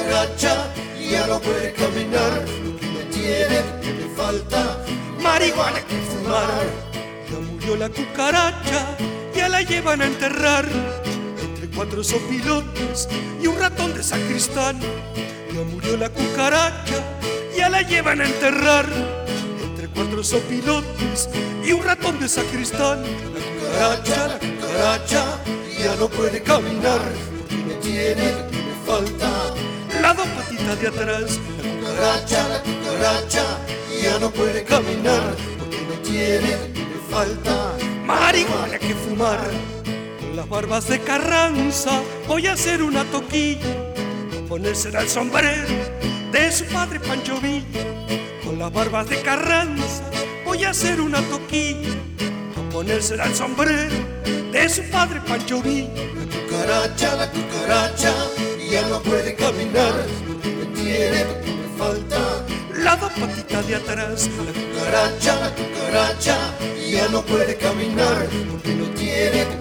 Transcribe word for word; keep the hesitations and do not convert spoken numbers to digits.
cucaracha ya no puede caminar, lo que no tiene, lo que le falta, marihuana que fumar. Ya murió la cucaracha, ya la llevan a enterrar, entre cuatro sopilotes y un ratón de sacristán. Ya murió la cucaracha, ya la llevan a enterrar, entre cuatro sopilotes y un ratón de sacristán. La cucaracha, la cucaracha ya no puede caminar, porque no tiene, lo que le falta, las dos patitas de atrás. la cucaracha, la cucaracha ya no puede caminar, porque no tiene, lo que le falta, Marihuana que fumar. Con las barbas de Carranza voy a hacer una toquilla, a ponérsela el sombrero de su padre Pancho Villa. Con las barbas de Carranza voy a hacer una toquilla, a ponérsela el sombrero de su padre Pancho Villa. La cucaracha, la cucaracha ya no puede caminar, porque no tiene, lo que le falta, las dos patitas de atrás. la cucaracha, la cucaracha ya no puede caminar, porque no tiene,